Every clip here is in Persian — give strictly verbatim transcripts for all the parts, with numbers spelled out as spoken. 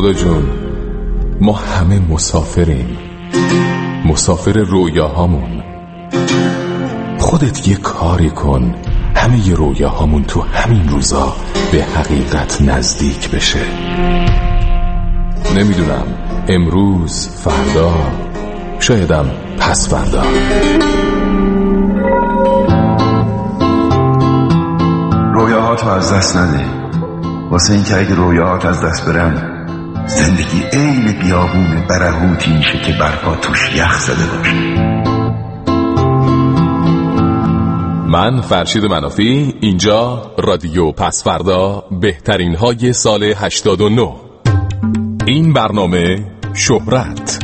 خدا جون، ما همه مسافریم، مسافر رویاهامون. خودت یه کاری کن همه ی رویاهامون تو همین روزا به حقیقت نزدیک بشه. نمیدونم امروز، فردا، شایدم پس فردا. رویاهاتو از دست نده، واسه این که اگه رویاهات از دست برن زندگی عین بیابون برهوتی میشه که برپا توش یخ زده باشه. من فرشید منافی، اینجا رادیو پس فردا، بهترین های سال هشتاد و نه. این برنامه شهرت.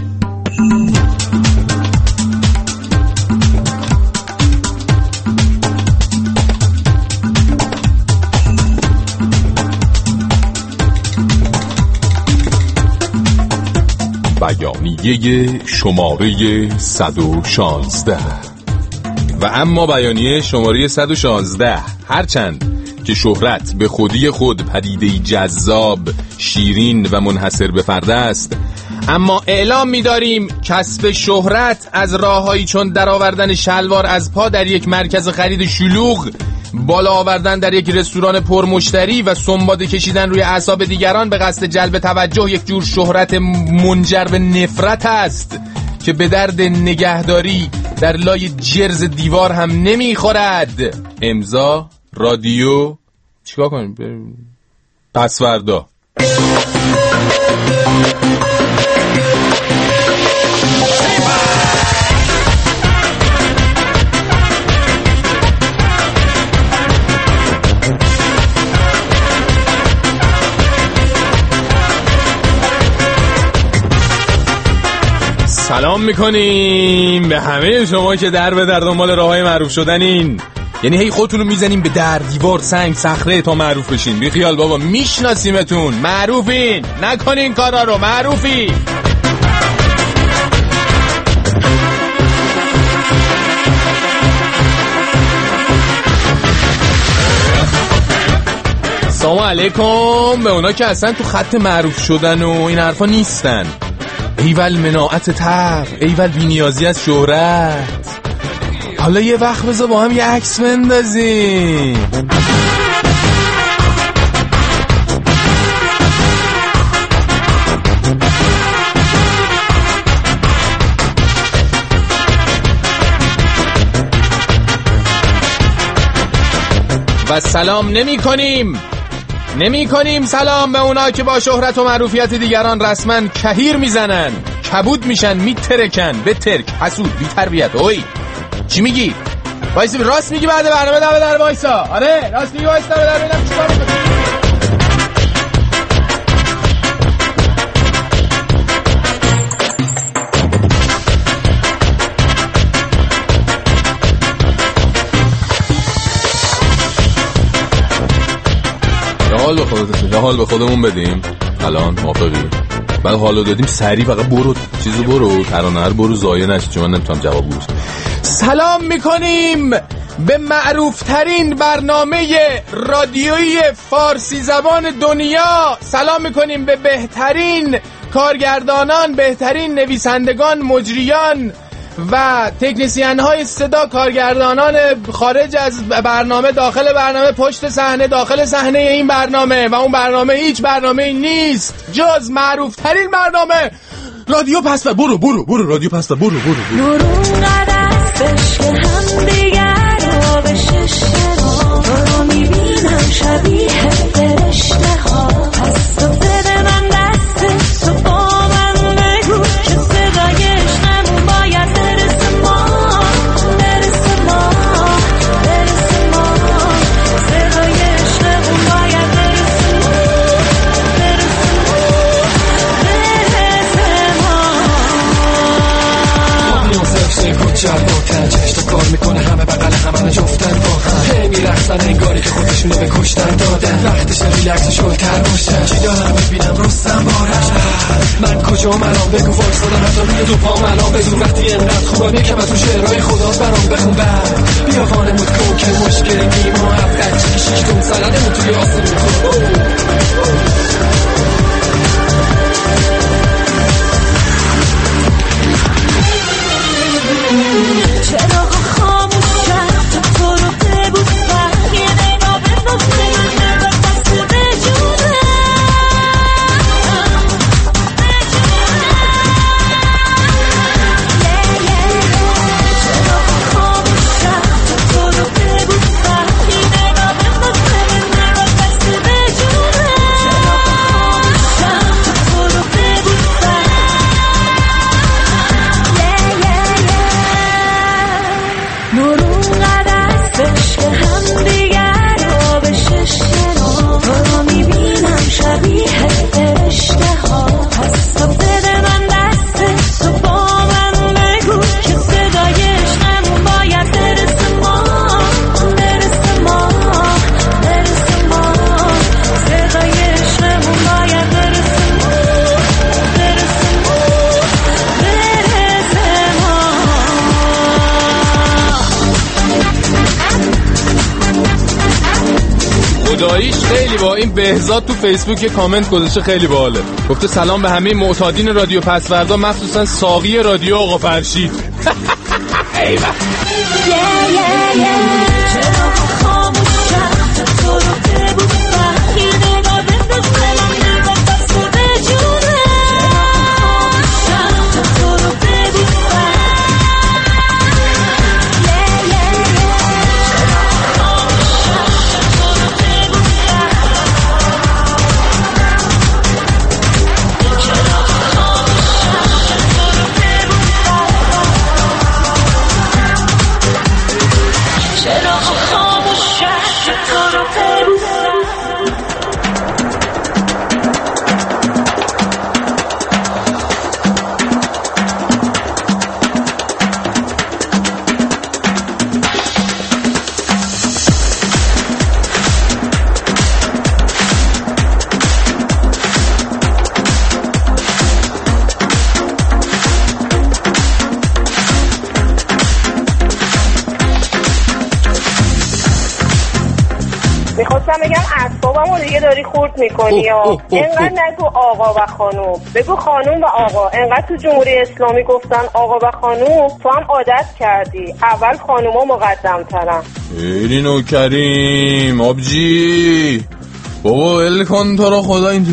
بیانیه شماره صد و شانزده. و اما بیانیه شماره صد و شانزده، هرچند که شهرت به خودی خود پدیده‌ای جذاب، شیرین و منحصر به فرد است، اما اعلام می‌داریم کسب شهرت از راه‌هایی چون درآوردن شلوار از پا در یک مرکز خرید شلوغ، بالا آوردن در یک رستوران پرمشتری و سنباده کشیدن روی اعصاب دیگران به قصد جلب توجه یک جور شهرت منجر به نفرت است که به درد نگهداری در لای جرز دیوار هم نمیخورد. امضا رادیو چیکار کنیم؟ پس فردا. سلام میکنیم به همه شما که در به در دنبال راههای معروف شدنین. یعنی هی خودتون رو میزنیم به در، دیوار، سنگ، صخره تا معروف بشین. بی خیال بابا، میشناسیمتون، معروفین، نکنین کارا رو، معروفی. سلام علیکم به اونا که اصلا تو خط معروف شدن و این حرفا نیستن. ایول مناعت تر، ایول بی‌نیازی از شهرت. حالا یه وقت بذار با هم یه عکس بندازیم. و سلام نمی کنیم نمی کنیم سلام به اونا که با شهرت و معروفیت دیگران رسما کهیر میزنن، کبود میشن، میترکن، به ترک، حسود، بی تربیت. اوی چی میگی؟ وایسا، راست میگی؟ بعد برنامه در در وایسا. آره راست میگی، وایسا در در ببینم چیکار میکنی. حال به خودت، حال به خودمون بدیم. الان موافقی؟ بعد حالو دادیم سریع فقط برو چیزو برو ترانه رو برو ضایع نشه، چون من نمیتونم جواب بدم. سلام میکنیم به معروف ترین برنامه رادیویی فارسی زبان دنیا. سلام میکنیم به بهترین کارگردانان، بهترین نویسندگان، مجریان و تکنیسیان های صدا، کارگردانان خارج از برنامه، داخل برنامه، پشت صحنه، داخل صحنه این برنامه. و اون برنامه هیچ برنامه نیست جز معروف ترین برنامه رادیو پس فردا. برو برو برو رادیو پس فردا، برو برو برو. نورون قدستش که هم دیگر رو به ششته ها رو میبینم شبیه فرشته ها. پس تو بده من دست تو، با من بگو که صدایش نمون باید برس ما، برس ما، برس ما. صدایش نمون باید برس ما، برس ما، برس ما. کچر با تنجش تو کار میکنه، همه بقل همه جفتن با هم، هی میرخصن انگاری که خودشونو به کشتن دادن. وقتش ریلکس شلتر باشن، چی دارم میبینم رستم بارش. من کجا منام بگو وایس دادم حتی روی دو پا منام بدون. وقتی اینقدر خوبم یکم از اون شعرهای خداست برام بخون. بعد بیا وانمود کن که مشکل نیما هفت چی شیش تون سردمون توی آسمون کن. خداییش خیلی با این بهزاد تو فیسبوک یه کامنت گذاشته خیلی باحاله. گفته سلام به همه معتادین رادیو پسوردا، مخصوصا ساقی رادیو آقا فرشید. ایوه میخواستم بگم اعصابمو دیگه داری خورد میکنی یا اینقدر نگو آقا و خانوم، بگو خانوم و آقا. اینقدر تو جمهوری اسلامی گفتن آقا و خانوم، تو هم عادت کردی اول خانوما مقدم ترن. خیلی نوکریم آبجی بابا، ال کن تو رو خدا. این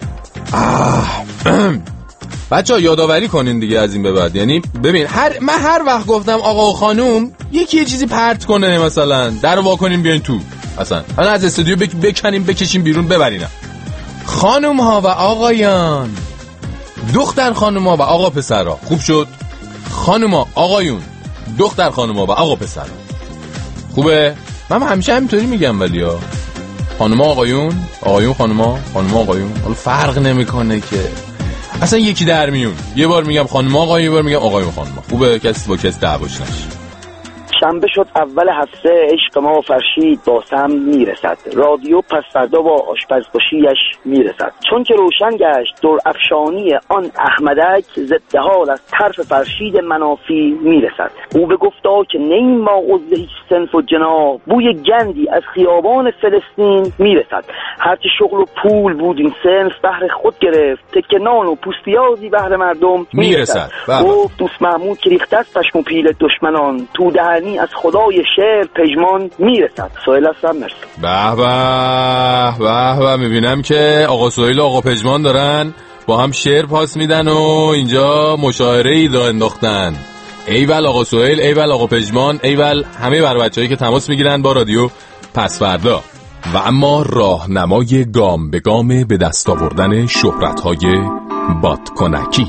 بچه ها یادآوری کنین دیگه از این به بعد. یعنی ببین هر من هر وقت گفتم آقا و خانوم یکی یه چیزی پرت کنه، مثلا در وا کنین بیاین تو، اصلا من از استودیو بک بکنیم بکشیم بیرون ببرینم. خانوم ها و آقایان، دختر خانوم ها و آقا پسرها. خوب شد؟ خانوم ها آقایون، دختر خانوم ها و آقا پسرها. خوبه؟ من همیشه همینطوری میگم، ولی ها خانوم ها آقایون، آقایون خانوم ها، خانوم ها آقایون، حالا فرق نمیکنه که اصلا یکی در میون. یه بار میگم خانوم ها آقایون، یه بار میگم آقایون خانوم ها. خوبه؟ کسی با کسی دعواش نشه. شنبه شد اول هفته، عشق ما و فرشید با سم میرسد. رادیو پس فردا با آشپزباشیش میرسد. چون که روشن گشت دور افشانی آن احمدک، ضد حال از طرف فرشید منافی میرسد. او به گفتا که نیم ما عضو هیچ صنف و جناح، بوی گندی از خیابان فلسطین میرسد. هرچه شغل و پول بود این صنف بهر خود گرفت، تکه نان و پوستیازی بهر مردم میرسد. گفت دوست محمود که ریخته است پشم و پیل دشمنان، تو دهنی از خدای شعر پژمان میرسد. سهیل هستم، مرسی. به به به به، میبینم که آقا سهیل و آقا پژمان دارن با هم شعر پاس میدن و اینجا مشاعره ای دا انداختن. ایول آقا سهیل، ایول آقا پژمان، ایول همه بر بچه‌ای که تماس میگیرن با رادیو پس فردا. و اما راهنمای گام به گام به دست آوردن شهرت‌های بادکنکی.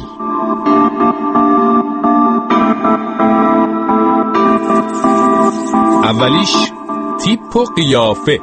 اولیش تیپ و قیافه.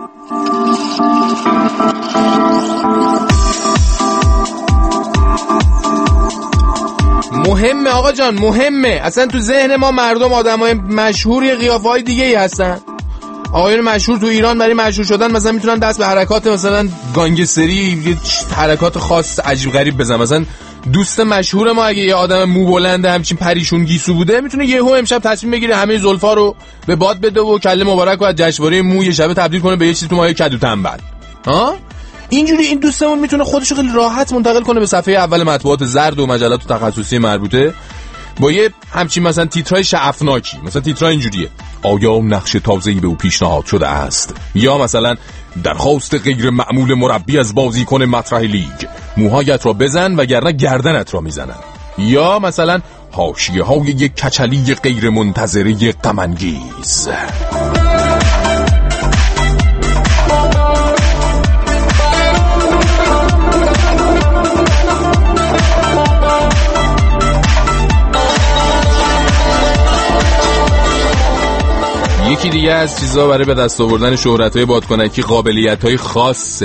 مهمه آقا جان، مهمه. اصلا تو ذهن ما مردم آدمای مشهوری قیافه‌های دیگه‌ای هستن. آقایون مشهور تو ایران برای مشهور شدن مثلا میتونن دست به حرکات مثلا گانگستری، حرکات خاص عجیب غریب بزنن. مثلا دوست مشهور ما اگه یه آدم مو بلنده همچین پریشون گیسو بوده، میتونه یهو امشب تصمیم بگیره همه زلفا رو به باد بده و کله مبارک رو از جشنواره مو یه شب تبدیل کنه به یه چیزی تو مایه کدو تنبل. ها اینجوری این دوستمون میتونه خودشو خیلی راحت منتقل کنه به صفحه اول مطبوعات زرد و مجلات تخصصی مربوطه با یه همچین مثلا تیترای شعفناکی. مثلا تیترای اینجوریه: آیا نقش تازه‌ای به او پیشنهاد شده است؟ یا مثلا درخواست غیر معمول مربی از بازیکن مطرح لیگ، موهایت را بزن وگرنه گردنت را میزنن. یا مثلا حاشیه های یک کچلی غیر منتظره غم انگیز. یکی دیگه از چیزا برای به دست آوردن شهرت‌های بادکنکی قابلیت‌های خاصه.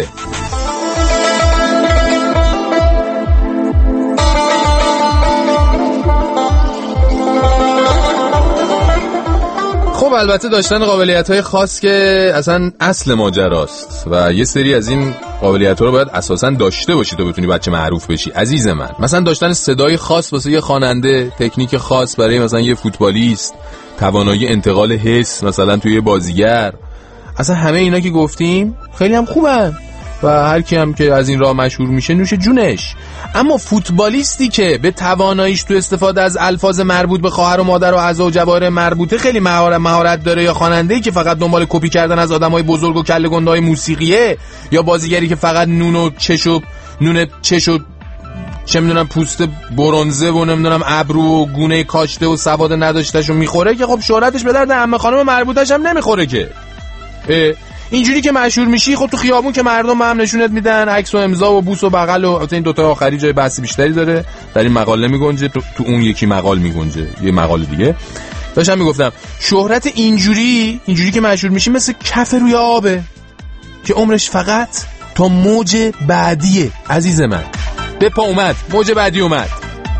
خب البته داشتن قابلیت‌های خاص که اصلا اصل ماجراست و یه سری از این قابلیت‌ها رو باید اساساً داشته باشی تا بتونی بچه معروف بشی عزیز من. مثلا داشتن صدای خاص واسه یه خواننده، تکنیک خاص برای مثلا یه فوتبالیست، توانایی انتقال حس مثلا توی بازیگر، اصلا همه اینا که گفتیم خیلی هم خوبن و هر کی هم که از این راه مشهور میشه نوش جونش. اما فوتبالیستی که به تواناییش تو استفاده از الفاظ مربوط به خواهر و مادر و اعضا و جواهر مربوطه خیلی مهارت مهارت داره، یا خواننده‌ای که فقط دنبال کپی کردن از آدمای بزرگ و کله گندهای موسیقیه، یا بازیگری که فقط نون و چش و نون چش و چه میدونم پوست برنزه و نمیدونم ابرو و گونه کاشته و سواد نداشتهشو میخوره، که خب شهرتش به درد عمه خانم مربوطش هم نمیخوره که. اینجوری که مشهور میشی خب تو خیابون که مردم هم نشونت میدن، عکس و امضا و بوس و بغل و این دوتا آخری جای بحث بیشتری داره، در این مقاله میگنجه، تو, تو اون یکی مقال میگنجه، یه مقاله دیگه. داشتم میگفتم شهرت اینجوری اینجوری که مشهور میشی مثل کف روی آبه که عمرش فقط تا موج بعدیه. عزیز من به پا اومد، موج بعدی اومد.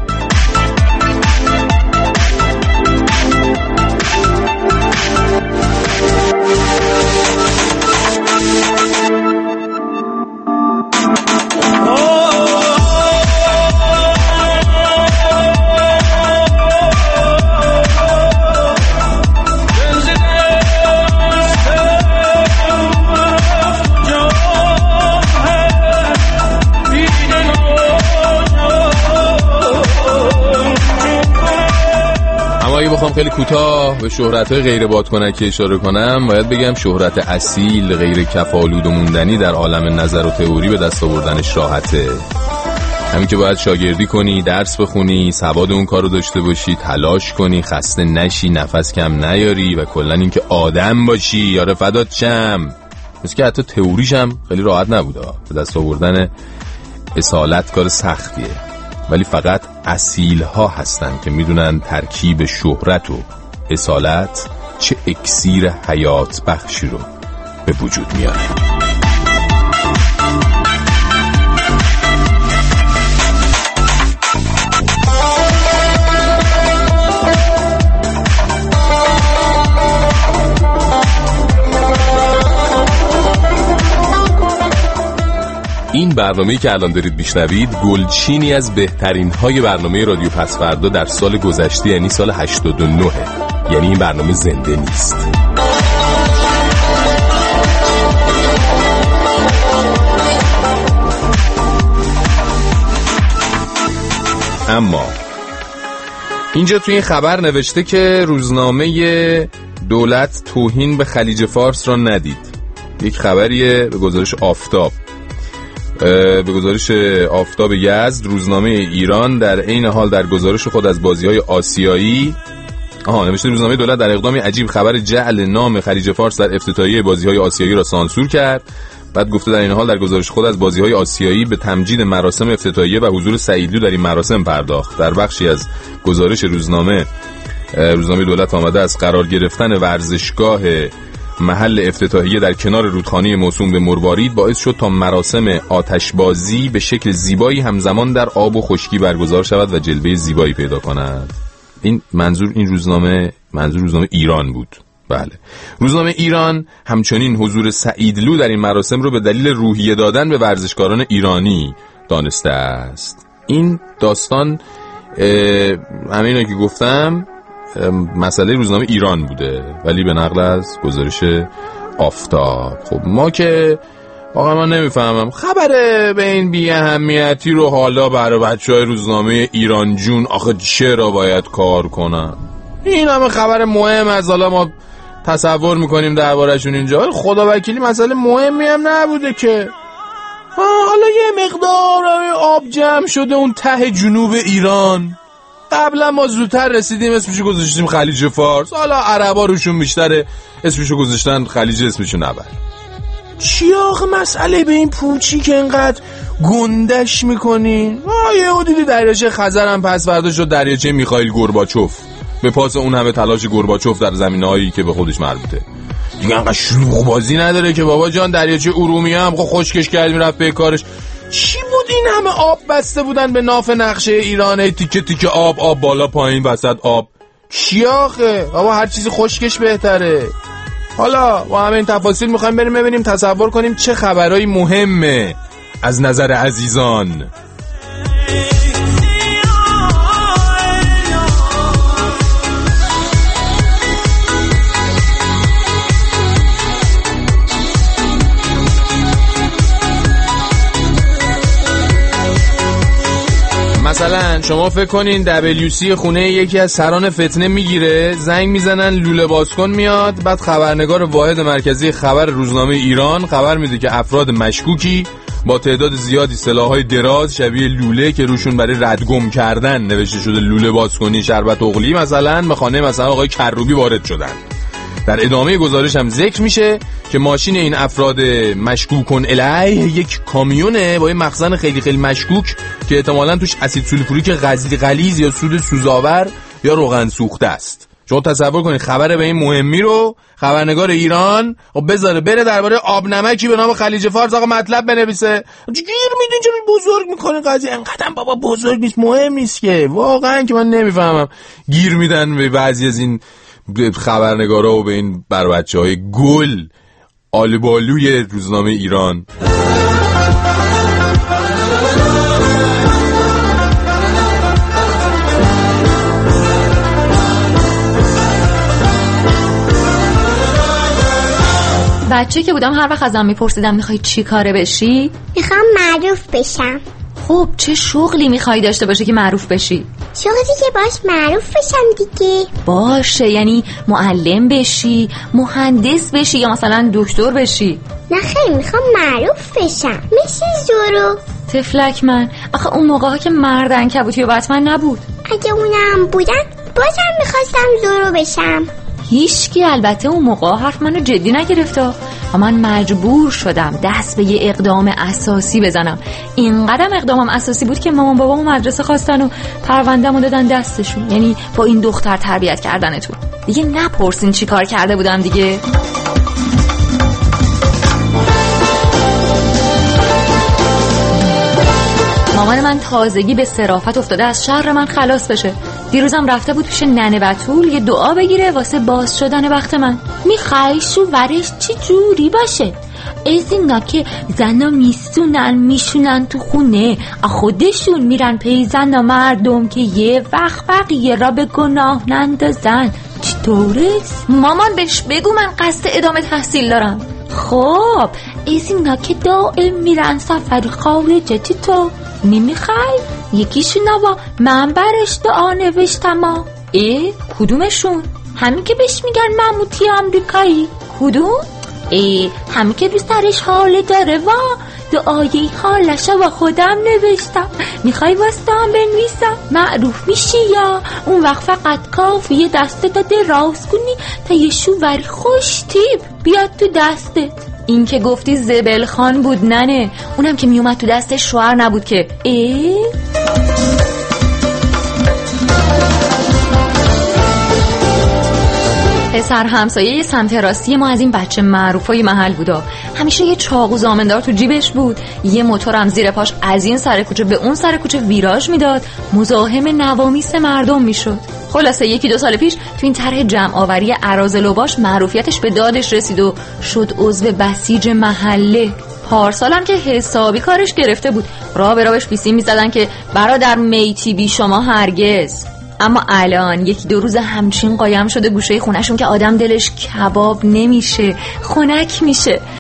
اگه بخوام خیلی کوتاه به شهرت‌های غیر بادکنکی اشاره کنم، باید بگم شهرت اصیل غیر کفالود و موندنی در عالم نظر و تئوری به دست آوردنش راحته. همین که باید شاگردی کنی، درس بخونی، سواد اون کارو داشته باشی، تلاش کنی، خسته نشی، نفس کم نیاری و کلا اینکه آدم باشی. یاره فدات شم. مثل که حتی تئوریش هم خیلی راحت نبوده. به دست آوردن اصالت کار سختیه، ولی فقط اصیل ها هستن که میدونن ترکیب شهرت و اصالت چه اکسیر حیات بخشی رو به وجود میاره. این برنامه‌ای که الان دارید میشنوید گلچینی از بهترین های برنامه رادیو پس فردا در سال گذشته، یعنی سال هشتاد و نه. یعنی این برنامه زنده نیست. اما اینجا توی این خبر نوشته که روزنامه دولت توهین به خلیج فارس را ندید. یک خبریه به گزارش آفتاب. به گزارش آفتاب یزد، روزنامه ایران در عین حال در گزارش خود از بازی‌های آسیایی آها نوشته روزنامه دولت در اقدامی عجیب خبر جعل نام خلیج فارس در افتتاحیه بازی‌های آسیایی را سانسور کرد. بعد گفته در این حال در گزارش خود از بازی‌های آسیایی به تمجید مراسم افتتاحیه و حضور سعیدلو در این مراسم پرداخت. در بخشی از گزارش روزنامه روزنامه دولت آمده از قرار گرفتن ورزشگاه محل افتتاحیه در کنار رودخانه موسوم به مروارید باعث شد تا مراسم آتشبازی به شکل زیبایی همزمان در آب و خشکی برگزار شود و جلوه زیبایی پیدا کند. این منظور این روزنامه منظور روزنامه ایران بود. بله. روزنامه ایران همچنین حضور سعیدلو در این مراسم رو به دلیل روحیه دادن به ورزشکاران ایرانی دانسته است. این داستان همینا که گفتم مسئله روزنامه ایران بوده، ولی به نقل از گزارش آفتاب. خب ما که واقعا من نمیفهمم خبره به این بی اهمیتی رو حالا برای بچهای روزنامه ایران جون آخه چرا باید کار کنن؟ این همه خبر مهم از حالا ما تصور میکنیم دربارشون اینجا، خدا وکیلی مسئله مهمی هم نبوده که. حالا یه مقدار آب جمع شده اون ته جنوب ایران، قبلا ما زودتر رسیدیم اسمشو گذاشتیم خلیج فارس، حالا عربا روشون بیشتره اسمشو گذاشتن خلیج اسمشو نبر. چی آخه مسئله به این پوچی که انقدر گندش میکنین؟ آیه او دیدی دریاچه خزر هم پس فردا شد دریاچه میخائیل گورباچوف، به پاس اون همه تلاش گورباچوف در زمینه‌هایی که به خودش مربوطه. دیگه انقدر شلوغ بازی نداره که بابا جان. دریاچه ارومیه هم خب خشکش کردیم رفت به کارش. چی بود این همه آب بسته بودن به ناف نقشه ایرانه، تیکه تیکه آب آب بالا پایین وسط آب؟ چی آخه بابا، هر چیزی خشکش بهتره. حالا با همه این تفاصیل میخوایم بریم ببینیم تصور کنیم چه خبرایی مهمه از نظر عزیزان. مثلا شما فکر کنین دبلیو سی خونه یکی از سران فتنه میگیره، زنگ میزنن لوله بازکن میاد، بعد خبرنگار واحد مرکزی خبر روزنامه ایران خبر میده که افراد مشکوکی با تعداد زیادی سلاح‌های دراز شبیه لوله که روشون برای ردگم کردن نوشته شده لوله بازکنی شربت اغلی مثلا به خانه مثلا آقای کروبی وارد شدن. در ادامه گزارش هم ذکر میشه که ماشین این افراد مشکوکون الیه یک کامیونه با یه مخزن خیلی خیلی مشکوک که احتمالاً توش اسید سولفوریک غلیظ یا سود سوزآور یا روغن سوخته است. شما تصور کنید خبر به این مهمی رو خبرنگار ایران خب بذاره بره درباره آب نمکی به نام خلیج فارس آقا مطلب بنویسه. گیر میدین چه بزرگ میکنه قضیه، انقدر بابا بزرگ نیست، مهم نیست که واقعا که من نمیفهمم گیر میدن به بعضی از این خبرنگارا و به این بر بچه‌های گل آلبالوی روزنامه ایران. بچه که بودم هر وقت ازم میپرسیدم میخوای چی کاره بشی؟ میخوام معروف بشم. خب چه شغلی میخوای داشته باشه که معروف بشی؟ شغلی که باش معروف بشم دیگه. باشه، یعنی معلم بشی، مهندس بشی یا مثلا دکتر بشی؟ نه خیلی میخوام معروف بشم مثل زورو. تفلک من، آخه اون موقع ها که مرد عنکبوتی و بتمن نبود. اگه اونم بودن بازم میخواستم زورو بشم. هیچکی البته اون موقع حرف منو جدی نگرفته و من مجبور شدم دست به یه اقدام اساسی بزنم. اینقدر اقدامم اساسی بود که مامان بابامو مدرسه خواستن و پرونده‌مو دادن دستشون، یعنی با این دختر تربیت کردنتون. دیگه نپرسین چی کار کرده بودم دیگه. مامان من تازگی به صرافت افتاده از شر من خلاص بشه. دیروزم رفته بود پیش ننه بتول یه دعا بگیره واسه باز شدن وقت من. میخوای شوورش چی جوری باشه؟ از اینا که زنا میستونن میشونن تو خونه خودشون میرن پی زنا مردم که یه وقت بقیه را به گناه نندازن. چطوره؟ مامان بهش بگو من قصد ادامه تحصیل دارم. خب از اینا که دائم میرن سفری خارجه چطور؟ نمیخوای؟ یکیشون با من برش دعا نوشتم ها. ای کدومشون؟ همین که بهش میگن مموتی امریکایی. کدوم؟ ای همین که رو سرش حال داره وا دعای حالش با خودم نوشتم. میخوای واسطم بنویسم؟ معروف میشی یا اون وقت فقط کافیه دست داده راست کنی تا یه شووری خوش تیپ بیاد تو دستت. این که گفتی زبل خان بود ننه، اونم که میومد تو دست شوهر نبود که. ای پسر همسایه سمت راستی ما از این بچه معروفای محل بودا. همیشه یه چاقو زامندار تو جیبش بود، یه موتورم زیر پاش از این سر کوچه به اون سر کوچه ویراژ میداد، مزاحم نوامیس مردم میشد. خلاصه یکی دو سال پیش تو این طرح جمع آوری اراذل و باش معروفیتش به دادش رسید و شد عضو بسیج محله. پارسالم که حسابی کارش گرفته بود، راه به راهش بیسیم میزدن که برادر میتی بی شما هرگز. اما الان یکی دو روز همچین قایم شده گوشه خونشون که آدم دلش کباب نمیشه، خنک میشه.